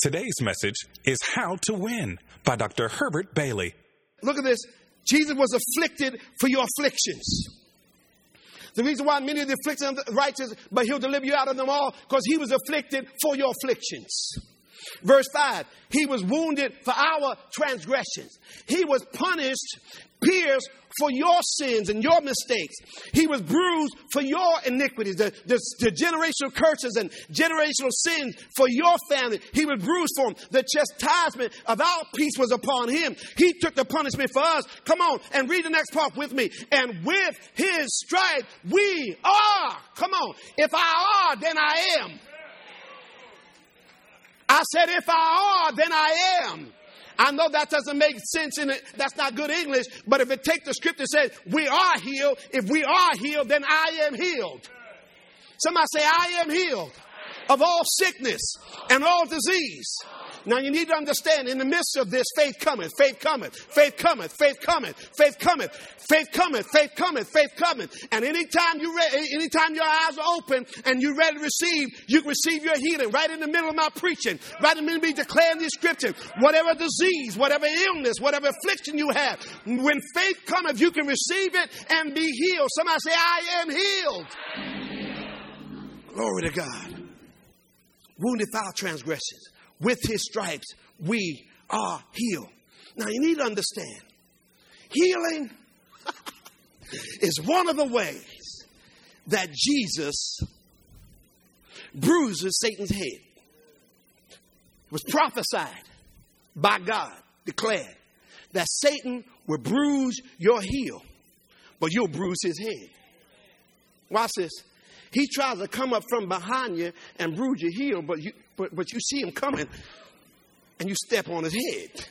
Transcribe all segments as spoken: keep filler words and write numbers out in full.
Today's message is How to Win by Doctor Herbert Bailey. Look at this. Jesus was afflicted for your afflictions. The reason why many of the afflictions of the righteous, but he'll deliver you out of them all, because he was afflicted for your afflictions. Verse five, he was wounded for our transgressions. He was punished, pierced for your sins and your mistakes. He was bruised for your iniquities, the, the, the generational curses and generational sins for your family. He was bruised for them. The chastisement of our peace was upon him. He took the punishment for us. Come on and read the next part with me. And with his stripes we are. Come on. If I are, then I am. I said, if I are, then I am. I know that doesn't make sense in it. That's not good English. But if it takes the scripture and says, we are healed. If we are healed, then I am healed. Somebody say, I am healed of all sickness and all disease. Now you need to understand, in the midst of this, faith cometh, faith cometh, faith cometh, faith cometh, faith cometh, faith cometh, faith cometh, faith cometh. And anytime you re- anytime your eyes are open and you're ready to receive, you can receive your healing right in the middle of my preaching, right in the middle of me declaring these scriptures. Whatever disease, whatever illness, whatever affliction you have, when faith cometh, you can receive it and be healed. Somebody say, I am healed. Glory to God. Wounded for our transgressions. With his stripes, we are healed. Now, you need to understand, healing is one of the ways that Jesus bruises Satan's head. It was prophesied by God, declared, that Satan will bruise your heel, but you'll bruise his head. Watch this. He tries to come up from behind you and bruise your heel, but you, but, but you see him coming and you step on his head.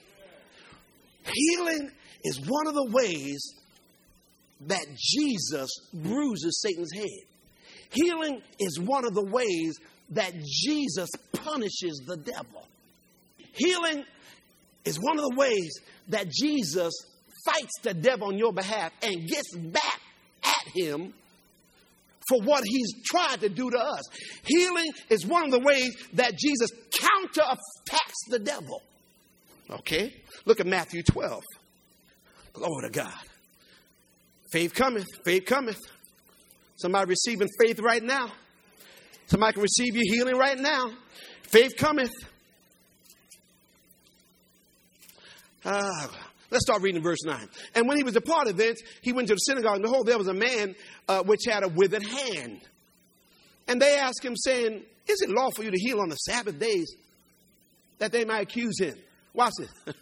Healing is one of the ways that Jesus bruises Satan's head. Healing is one of the ways that Jesus punishes the devil. Healing is one of the ways that Jesus fights the devil on your behalf and gets back at him for what he's tried to do to us. Healing is one of the ways that Jesus counterattacks the devil. Okay? Look at Matthew twelve. Glory to God. Faith cometh. Faith cometh. Somebody receiving faith right now. Somebody can receive your healing right now. Faith cometh. Ah. Let's start reading verse nine. And when he was departed thence, he went to the synagogue, and behold, there was a man uh, which had a withered hand. And they asked him, saying, is it lawful for you to heal on the Sabbath days, that they might accuse him? Watch this. Isn't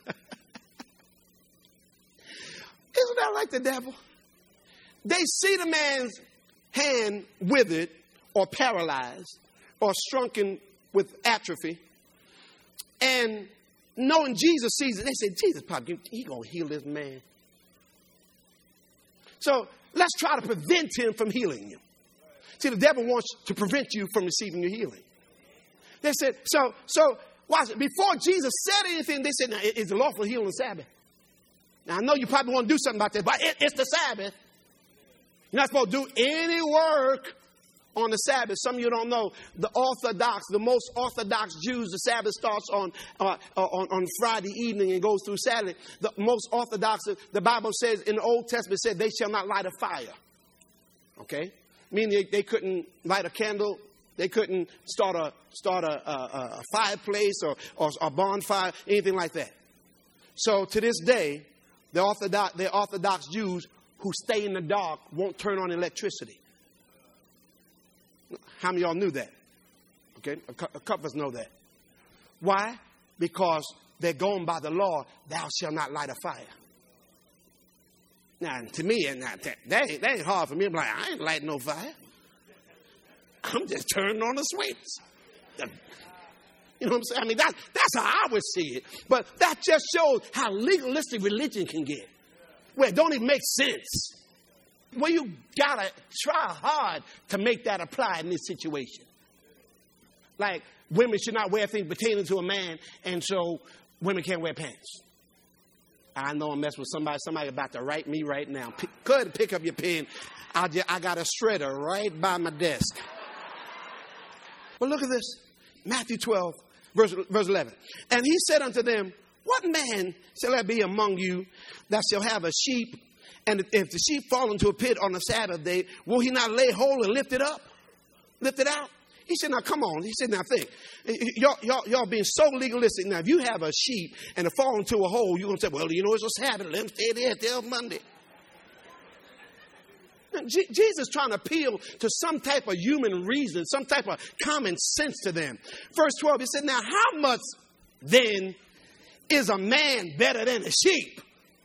that like the devil? They see the man's hand withered or paralyzed or shrunken with atrophy, and knowing Jesus sees it, they said, Jesus, probably, he going to heal this man. So let's try to prevent him from healing you. See, the devil wants to prevent you from receiving your healing. They said, so, so watch it. Before Jesus said anything, they said, now, is it lawful to heal on the Sabbath? Now, I know you probably want to do something about that, but it, it's the Sabbath. You're not supposed to do any work on the Sabbath. Some of you don't know, the Orthodox, the most Orthodox Jews, the Sabbath starts on, uh, on, on Friday evening and goes through Saturday. The most Orthodox, the Bible says in the Old Testament, said they shall not light a fire. Okay? Meaning they, they couldn't light a candle. They couldn't start a start a, a, a fireplace or, or a bonfire, anything like that. So to this day, the Orthodox, the Orthodox Jews who stay in the dark won't turn on electricity. How many of y'all knew that? Okay, a couple of us know that. Why? Because they're going by the law, thou shalt not light a fire. Now, to me, that, that, ain't, that ain't hard for me. I'm like, I ain't lighting no fire. I'm just turning on the switch. You know what I'm saying? I mean, that, that's how I would see it. But that just shows how legalistic religion can get, where it don't even make sense. Well, you gotta try hard to make that apply in this situation. Like, women should not wear things pertaining to a man, and so women can't wear pants. I know I'm messing with somebody. Somebody about to write me right now. Pick, go ahead and pick up your pen. I, just, I got a shredder right by my desk. But look at this. Matthew twelve, Verse, verse eleven. And he said unto them, what man shall there be among you that shall have a sheep, and if the sheep fall into a pit on the Sabbath day, will he not lay hold and lift it up? Lift it out? He said, now come on. He said, now think. Y'all, y'all, y'all being so legalistic. Now, if you have a sheep and it fall into a hole, you're going to say, well, you know, it's a Sabbath. Let him stay there till Monday. Now, G- Jesus trying to appeal to some type of human reason, some type of common sense to them. Verse twelve, he said, now how much then is a man better than a sheep?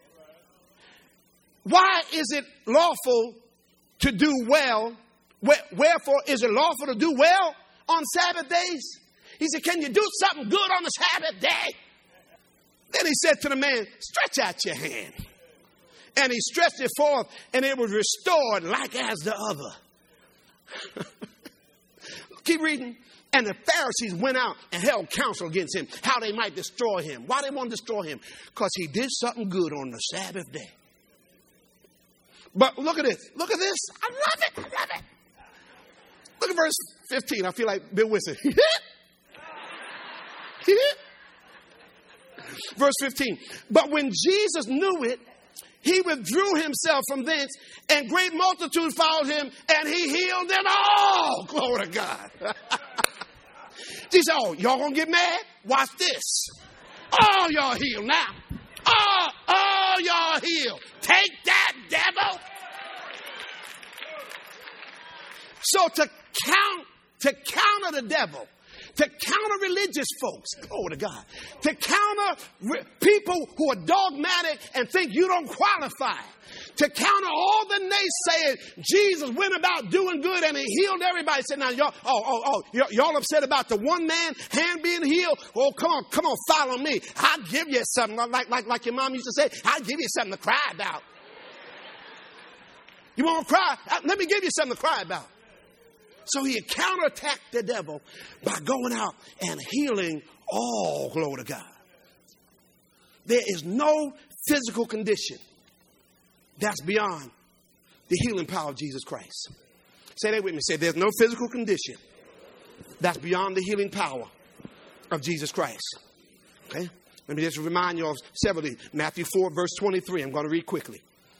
Why is it lawful to do well? Wherefore is it lawful to do well on Sabbath days? He said, can you do something good on the Sabbath day? Then he said to the man, stretch out your hand. And he stretched it forth, and it was restored like as the other. Keep reading. And the Pharisees went out and held counsel against him, how they might destroy him. Why they want to destroy him? Because he did something good on the Sabbath day. But look at this. Look at this. I love it. I love it. Look at verse fifteen. I feel like Bill Wilson. Verse fifteen. But when Jesus knew it, he withdrew himself from thence, and great multitudes followed him, and he healed them all. Glory to God. He said, oh, y'all gonna get mad? Watch this. All y'all healed now. All, all y'all healed. Take that, devil. So to count, to counter the devil, to counter religious folks, glory to God, to counter re- people who are dogmatic and think you don't qualify, to counter all the naysayers, Jesus went about doing good and he healed everybody. Said, now y'all, oh, oh, oh, y- y'all upset about the one man hand being healed? Oh, come on, come on, follow me. I'll give you something, like, like, like your mom used to say, I'll give you something to cry about. You want to cry? Let me give you something to cry about. So he counterattacked the devil by going out and healing all, glory to God. There is no physical condition that's beyond the healing power of Jesus Christ. Say that with me. Say, there's no physical condition that's beyond the healing power of Jesus Christ. Okay? Let me just remind you of several of these. Matthew four, verse twenty-three. I'm going to read quickly.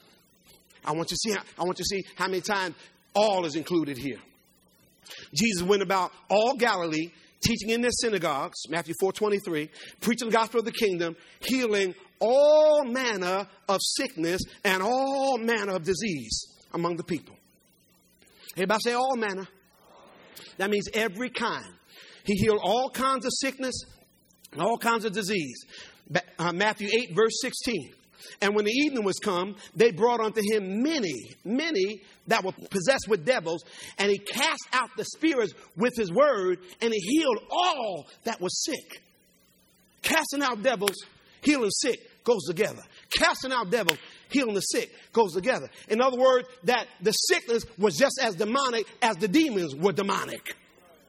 I want you to see how, I want you to see how many times all is included here. Jesus went about all Galilee, teaching in their synagogues, Matthew four twenty-three, preaching the gospel of the kingdom, healing all manner of sickness and all manner of disease among the people. Everybody say all manner. That means every kind. He healed all kinds of sickness and all kinds of disease. Uh, Matthew eight, verse sixteen. And when the evening was come, they brought unto him many, many that were possessed with devils, and he cast out the spirits with his word, and he healed all that was sick. Casting out devils, healing sick goes together. Casting out devils, healing the sick goes together. In other words, that the sickness was just as demonic as the demons were demonic.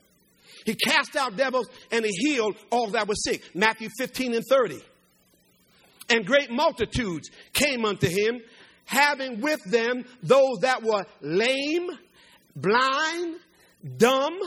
He cast out devils and he healed all that was sick. Matthew fifteen and thirty. And great multitudes came unto him, having with them those that were lame, blind, dumb,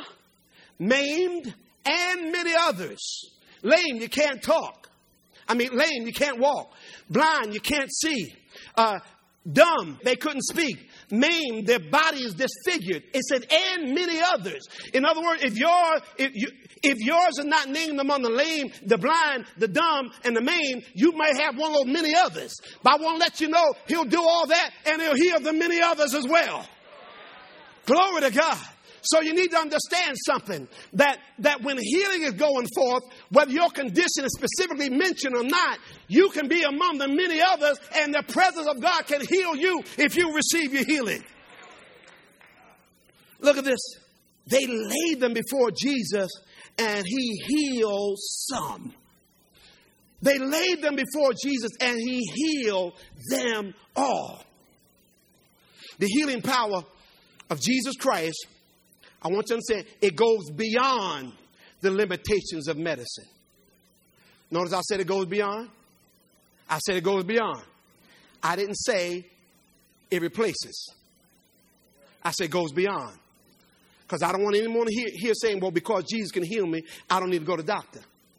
maimed, and many others. Lame, you can't talk. I mean, lame, you can't walk. Blind, you can't see. Uh, dumb, they couldn't speak. Maimed, their body is disfigured. It said, and many others. In other words, if you're, if you, if yours is not named among the lame, the blind, the dumb, and the maimed, you may have one of those many others. But I want to let you know, he'll do all that, and he'll heal the many others as well. Glory to God. So you need to understand something, that, that when healing is going forth, whether your condition is specifically mentioned or not, you can be among the many others, and the presence of God can heal you if you receive your healing. Look at this. They laid them before Jesus, and he healed some. They laid them before Jesus, and he healed them all. The healing power of Jesus Christ, I want you to understand, it goes beyond the limitations of medicine. Notice I said it goes beyond. I said it goes beyond. I didn't say it replaces. I said it goes beyond. Because I don't want anyone to hear, hear saying, well, because Jesus can heal me, I don't need to go to the doctor.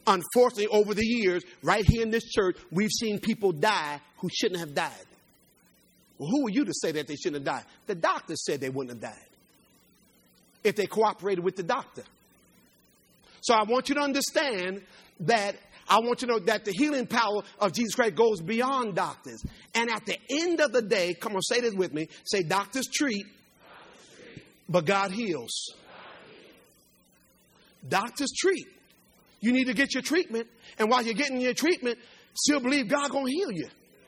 Unfortunately, over the years, right here in this church, we've seen people die who shouldn't have died. Well, who are you to say that they shouldn't have died? The doctor said they wouldn't have died if they cooperated with the doctor. So I want you to understand that I want you to know that the healing power of Jesus Christ goes beyond doctors. And at the end of the day, come on, say this with me. Say, doctors treat, but God heals. Doctors treat. You need to get your treatment. And while you're getting your treatment, still believe God going to heal you.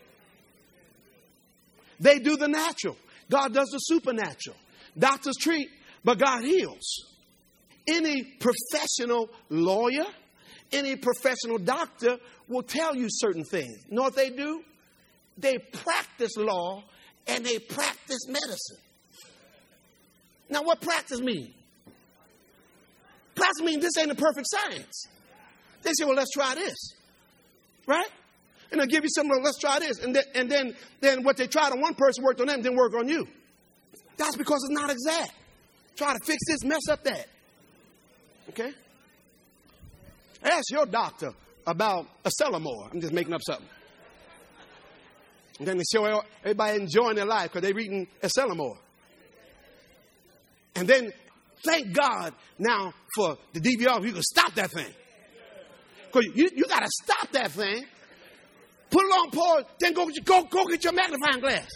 They do the natural. God does the supernatural. Doctors treat, but God heals. Any professional lawyer, any professional doctor will tell you certain things. You know what they do? They practice law and they practice medicine. Now, what practice mean? Practice means this ain't a perfect science. They say, well, let's try this. Right? And they'll give you something, let's try this. And then, and then, then what they tried on one person worked on them, didn't work on you. That's because it's not exact. Try to fix this, mess up that. Okay? Ask your doctor about Acetylmor. I'm just making up something. And then they show everybody enjoying their life because they're reading Acetylmor. And then thank God now for the D V R, you can stop that thing. Because you, you got to stop that thing. Put it on pause, then go, go, go get your magnifying glass.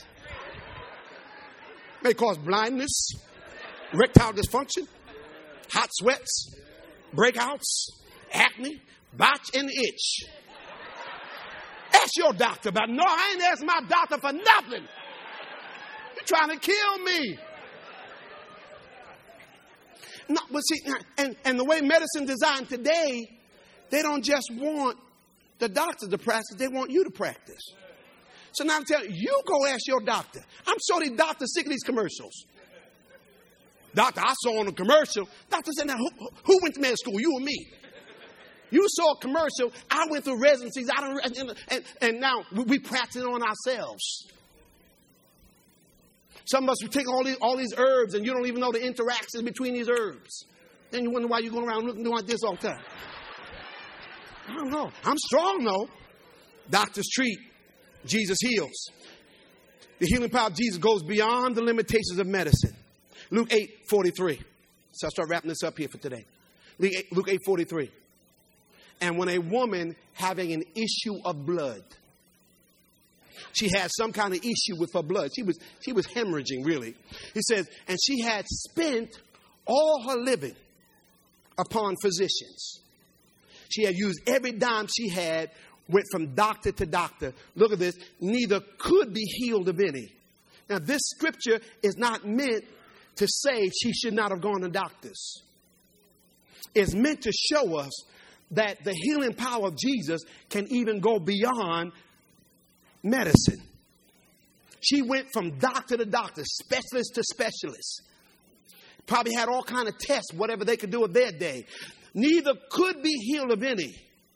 May cause blindness, erectile dysfunction, hot sweats, breakouts, acne, botch, and itch. Ask your doctor about it. No, I ain't asked my doctor for nothing. You're trying to kill me. No, but see, and, and the way medicine designed today, they don't just want the doctor to practice, they want you to practice. So now I'm telling you, you go ask your doctor. I'm sure these doctors sick of these commercials. Doctor, I saw on a commercial. Doctor said, now who, who went to med school? You or me? You saw a commercial. I went through residencies. I don't, and, and, and now we, we practice it on ourselves. Some of us, we take all these, all these herbs and you don't even know the interactions between these herbs. Then you wonder why you're going around looking like this all the time. I don't know. I'm strong though. Doctors treat. Jesus heals. The healing power of Jesus goes beyond the limitations of medicine. Luke eight forty-three. So I'll start wrapping this up here for today. Luke eight forty-three. And when a woman having an issue of blood, she had some kind of issue with her blood. She was, she was hemorrhaging, really. He says, and she had spent all her living upon physicians. She had used every dime she had, went from doctor to doctor. Look at this. Neither could be healed of any. Now, this scripture is not meant to say she should not have gone to doctors. It's meant to show us that the healing power of Jesus can even go beyond medicine. She went from doctor to doctor, specialist to specialist. Probably had all kind of tests, whatever they could do of their day. Neither could be healed of any.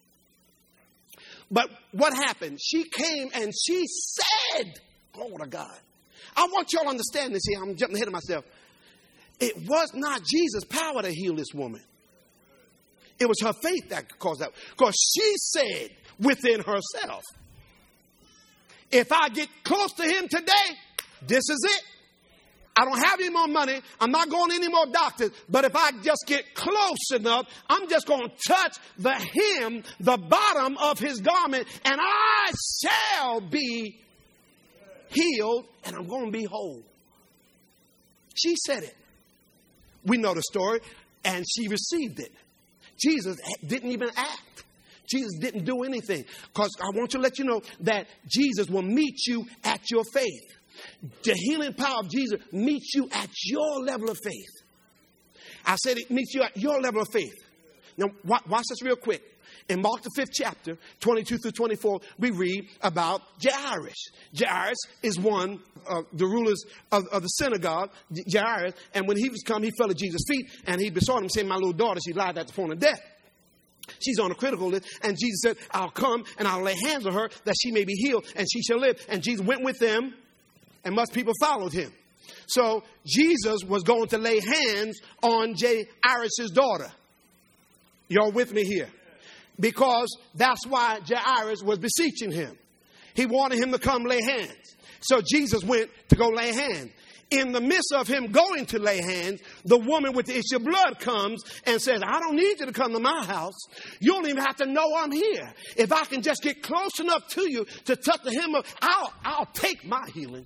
But what happened? She came and she said, glory to God. I want y'all to understand this here. I'm jumping ahead of myself. It was not Jesus' power to heal this woman. It was her faith that caused that. Because she said within herself, if I get close to him today, this is it. I don't have any more money. I'm not going to any more doctors. But if I just get close enough, I'm just going to touch the hem, the bottom of his garment, and I shall be healed, and I'm going to be whole. She said it. We know the story, and she received it. Jesus didn't even act. Jesus didn't do anything. Because I want to let you know that Jesus will meet you at your faith. The healing power of Jesus meets you at your level of faith. I said it meets you at your level of faith. Now, watch this real quick. In Mark the fifth chapter, twenty-two through twenty-four, we read about Jairus. Jairus is one of the rulers of, of the synagogue, Jairus. And when he was come, he fell at Jesus' feet and he besought him, saying, my little daughter, she lied at the point of death. She's on a critical list. And Jesus said, I'll come and I'll lay hands on her that she may be healed and she shall live. And Jesus went with them. And much people followed him. So Jesus was going to lay hands on Jairus' daughter. Y'all with me here? because that's why Jairus was beseeching him. He wanted him to come lay hands. So Jesus went to go lay hands. In the midst of him going to lay hands, the woman with the issue of blood comes and says, I don't need you to come to my house. You don't even have to know I'm here. If I can just get close enough to you to touch the hem of, I'll, I'll take my healing.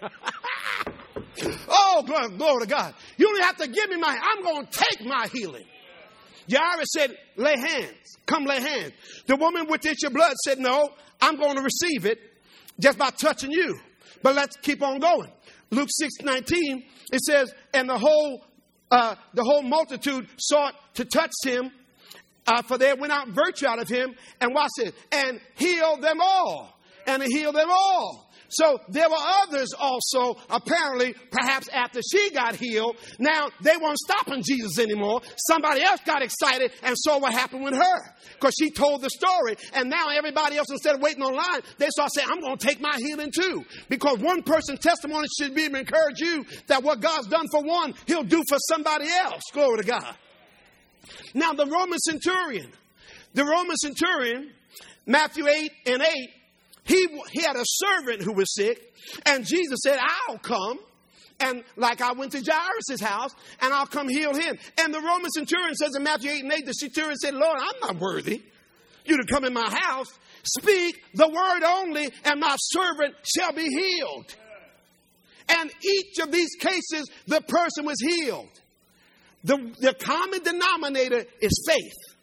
Oh, glory, glory to God. You don't have to give me my, I'm going to take my healing. Jairus said, lay hands. Come lay hands. The woman with the issue of blood said, no, I'm going to receive it just by touching you. But let's keep on going. Luke six nineteen, it says, and the whole uh, the whole multitude sought to touch him, uh, for there went out virtue out of him, and watch it, and healed them all. And he healed them all. So there were others also, apparently, perhaps after she got healed. Now, they weren't stopping Jesus anymore. Somebody else got excited and saw what happened with her. Because she told the story. And now everybody else, instead of waiting online, they start saying, I'm going to take my healing too. Because one person's testimony should be to encourage you that what God's done for one, he'll do for somebody else. Glory to God. Now, the Roman centurion. The Roman centurion, Matthew eight and eight, He, he had a servant who was sick, and Jesus said, I'll come, and like I went to Jairus' house, and I'll come heal him. And the Roman centurion says in Matthew eight and eight, the centurion said, Lord, I'm not worthy you to come in my house. Speak the word only, and my servant shall be healed. And each of these cases, the person was healed. The, the common denominator is faith.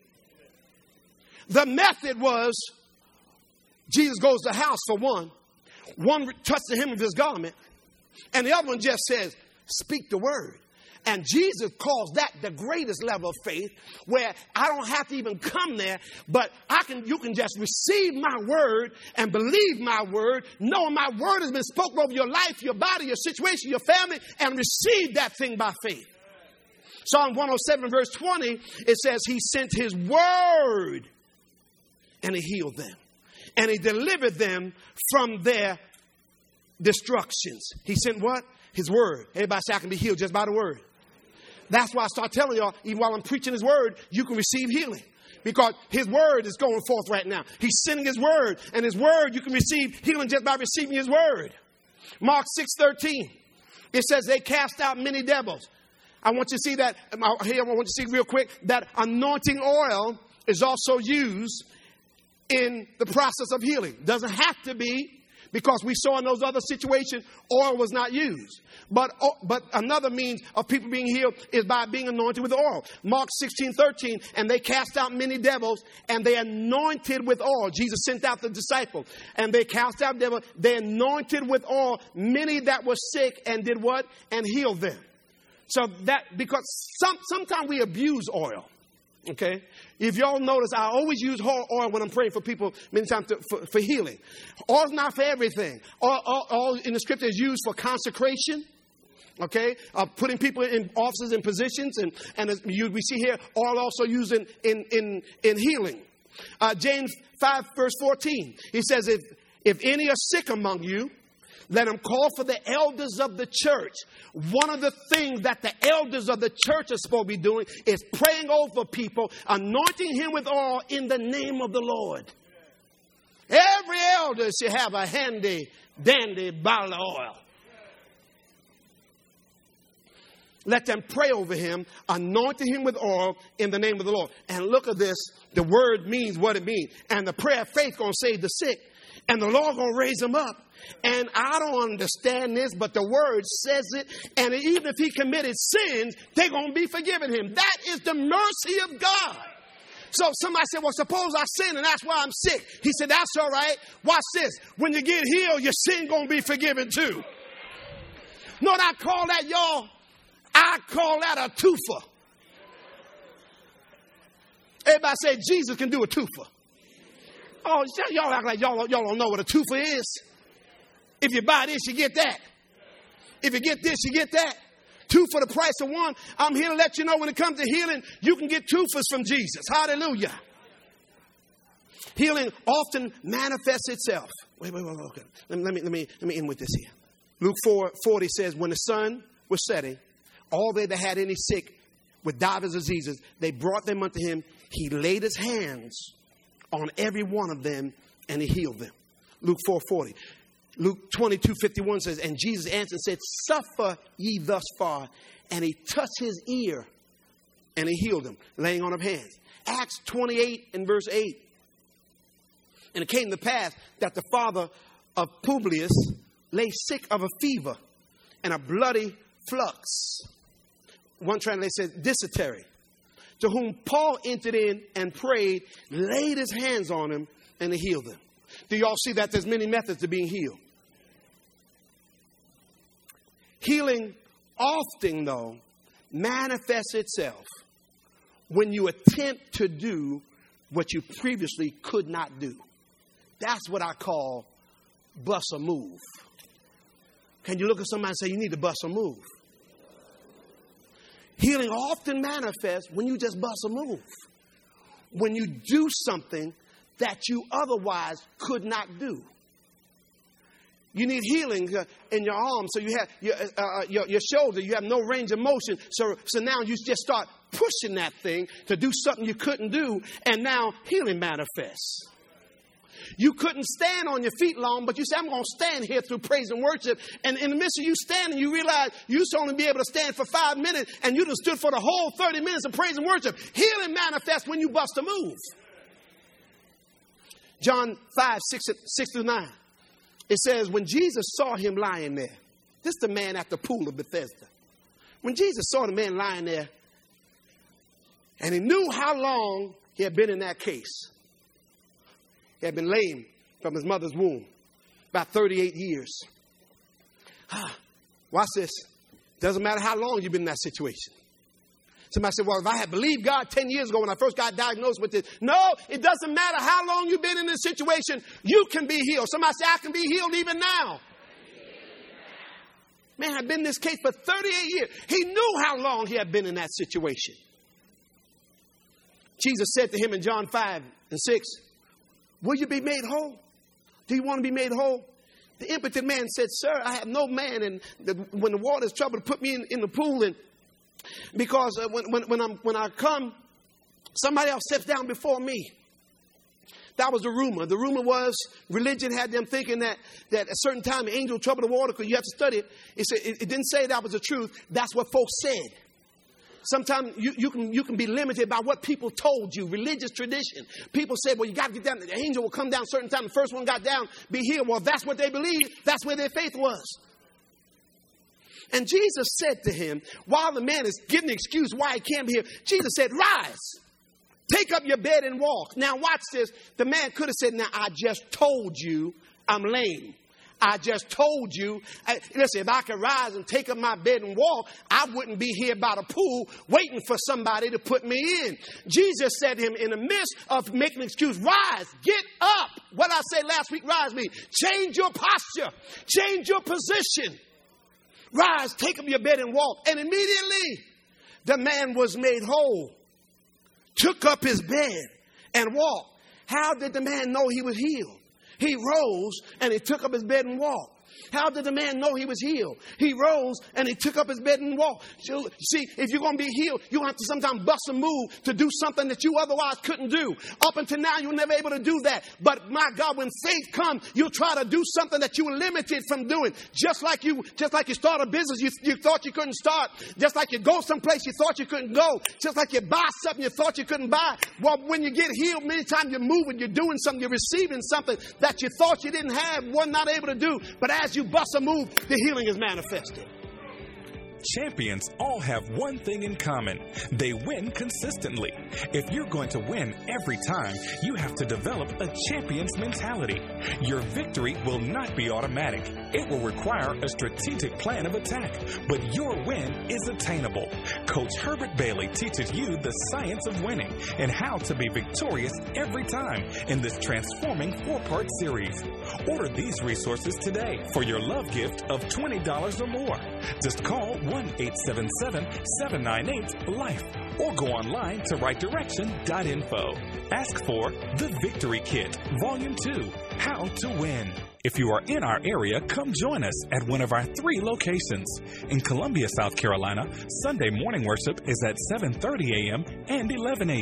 The method was, Jesus goes to the house for one. One touched the hem of his garment. And the other one just says, speak the word. And Jesus calls that the greatest level of faith, where I don't have to even come there, but I can. You can just receive my word and believe my word, knowing my word has been spoken over your life, your body, your situation, your family, and receive that thing by faith. Psalm one oh seven verse twenty, it says he sent his word and he healed them. And he delivered them from their destructions. He sent what? His word. Everybody say I can be healed just by the word. That's why I start telling y'all, even while I'm preaching his word, you can receive healing. Because his word is going forth right now. He's sending his word. And his word, you can receive healing just by receiving his word. Mark six thirteen. It says they cast out many devils. I want you to see that. Here, I want you to see real quick that anointing oil is also used in the process of healing. Doesn't have to be, because we saw in those other situations, oil was not used. But, but another means of people being healed is by being anointed with oil. Mark sixteen thirteen, and they cast out many devils, and they anointed with oil. Jesus sent out the disciples, and they cast out devils. They anointed with oil many that were sick, and did what? And healed them. So that, because some, sometimes we abuse oil. Okay. If y'all notice, I always use oil when I'm praying for people many times to, for, for healing. Oil's not for everything. Oil, oil, oil in the scripture is used for consecration. Okay. Uh, putting people in offices and positions. And, and as you, we see here, oil also used in, in, in, in healing. Uh, James five verse fourteen. He says, if, if any are sick among you, let him call for the elders of the church. One of the things that the elders of the church are supposed to be doing is praying over people, anointing him with oil in the name of the Lord. Every elder should have a handy, dandy bottle of oil. Let them pray over him, anointing him with oil in the name of the Lord. And look at this. The word means what it means. And the prayer of faith going to save the sick. And the Lord going to raise them up. And I don't understand this, but the word says it. And even if he committed sins, they're going to be forgiven him. That is the mercy of God. So somebody said, well, suppose I sin and that's why I'm sick. He said, that's all right. Watch this. When you get healed, your sin going to be forgiven too. Know what I call that, y'all? I call that a twofer. Everybody say Jesus can do a twofer. Oh, y'all act like y'all, y'all don't know what a twofer is. If you buy this, you get that. If you get this, you get that. Two for the price of one. I'm here to let you know when it comes to healing, you can get twofers from Jesus. Hallelujah. Healing often manifests itself. Wait, wait, wait, wait. Okay. Let me, let me, let me, let me end with this here. Luke four forty says, when the sun was setting, all they that had any sick with divers diseases, they brought them unto him. He laid his hands on every one of them, and he healed them. Luke four forty. Luke twenty-two fifty-one says, and Jesus answered and said, suffer ye thus far. And he touched his ear, and he healed him, laying on of hands. Acts twenty-eight and verse eight. And it came to pass that the father of Publius lay sick of a fever and a bloody flux. One translation says dysentery. To whom Paul entered in and prayed, laid his hands on him, and he healed him. Do y'all see that there's many methods to being healed? Healing often, though, manifests itself when you attempt to do what you previously could not do. That's what I call bust a move. Can you look at somebody and say, you need to bust a move? Healing often manifests when you just bust a move. When you do something that you otherwise could not do. You need healing uh, in your arm, so you have your, uh, your, your shoulder, you have no range of motion. So, so now you just start pushing that thing to do something you couldn't do, and now healing manifests. You couldn't stand on your feet long, but you say, I'm going to stand here through praise and worship. And in the midst of you standing, you realize you used to only be able to stand for five minutes, and you just stood for the whole thirty minutes of praise and worship. Healing manifests when you bust a move. John five, six, six through nine. It says, when Jesus saw him lying there, this is the man at the pool of Bethesda. When Jesus saw the man lying there, and he knew how long he had been in that case. He had been lame from his mother's womb, about thirty-eight years. Ah, watch this. Doesn't matter how long you've been in that situation. Somebody said, well, if I had believed God ten years ago when I first got diagnosed with this. No, it doesn't matter how long you've been in this situation. You can be healed. Somebody say, I can be healed even now. Man, I've been in this case for thirty-eight years. He knew how long he had been in that situation. Jesus said to him in John five and six, will you be made whole? Do you want to be made whole? The impotent man said, sir, I have no man, and the, when the water is troubled, put me in, in the pool, and because uh, when, when, when, I'm, when I come, somebody else steps down before me. That was the rumor. The rumor was religion had them thinking that, that at a certain time the angel troubled the water, because you have to study it. It, said, it. It didn't say that was the truth. That's what folks said. Sometimes you, you, can, you can be limited by what people told you, religious tradition. People say, well, you got to get down. The angel will come down a certain time. The first one got down, be healed. Well, if that's what they believed, that's where their faith was. And Jesus said to him, while the man is giving the excuse why he can't be here, Jesus said, rise, take up your bed and walk. Now watch this. The man could have said, now I just told you I'm lame. I just told you. I, listen, if I could rise and take up my bed and walk, I wouldn't be here by the pool waiting for somebody to put me in. Jesus said to him in the midst of making an excuse, rise, get up. What I said last week, rise me. Change your posture. Change your position. Rise, take up your bed and walk. And immediately the man was made whole, took up his bed and walked. How did the man know he was healed? He rose and he took up his bed and walked. How did the man know he was healed? He rose and he took up his bed and walked. So, see, if you're going to be healed, you have to sometimes bust a move to do something that you otherwise couldn't do. Up until now, you were never able to do that. But my God, when faith comes, you'll try to do something that you were limited from doing. Just like you, just like you start a business you, you thought you couldn't start. Just like you go someplace you thought you couldn't go. Just like you buy something you thought you couldn't buy. Well, when you get healed, many times you're moving, you're doing something, you're receiving something that you thought you didn't have, were not able to do. But as you bust a move, the healing is manifested. Champions all have one thing in common. They win consistently. If you're going to win every time, you have to develop a champion's mentality. Your victory will not be automatic. It will require a strategic plan of attack, but your win is attainable. Coach Herbert Bailey teaches you the science of winning and how to be victorious every time in this transforming four-part series. Order these resources today for your love gift of twenty dollars or more. Just call one eight seven seven, seven nine eight, LIFE or go online to right direction dot info. Ask for The Victory Kit, Volume two, How to Win. If you are in our area, come join us at one of our three locations. In Columbia, South Carolina, Sunday morning worship is at seven thirty a.m. and eleven a.m.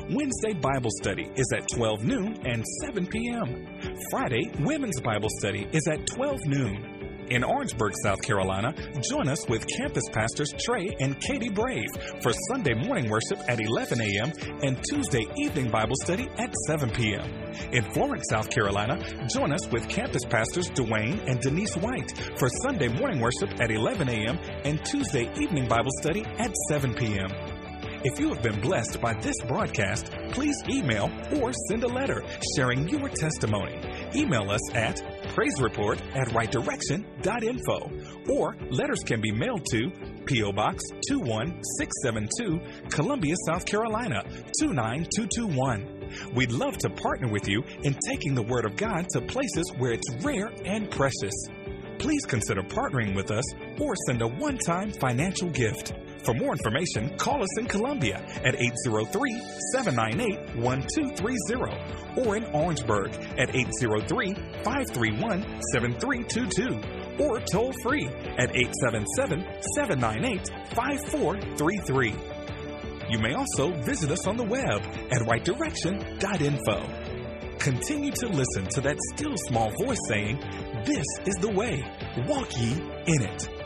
Wednesday Bible study is at twelve noon and seven p.m. Friday women's Bible study is at twelve noon. In Orangeburg, South Carolina, join us with campus pastors Trey and Katie Brave for Sunday morning worship at eleven a.m. and Tuesday evening Bible study at seven p.m. In Florence, South Carolina, join us with campus pastors Dwayne and Denise White for Sunday morning worship at eleven a.m. and Tuesday evening Bible study at seven p.m. If you have been blessed by this broadcast, please email or send a letter sharing your testimony. Email us at praisereport at right direction dot info, or letters can be mailed to P O. Box two one six seven two, Columbia, South Carolina two nine two two one. We'd love to partner with you in taking the Word of God to places where it's rare and precious. Please consider partnering with us or send a one-time financial gift. For more information, call us in Columbia at eight zero three, seven nine eight, one two three zero or in Orangeburg at eight zero three, five three one, seven three two two or toll free at eight seven seven, seven nine eight, five four three three. You may also visit us on the web at right direction dot info. Continue to listen to that still small voice saying, "This is the way, walk ye in it."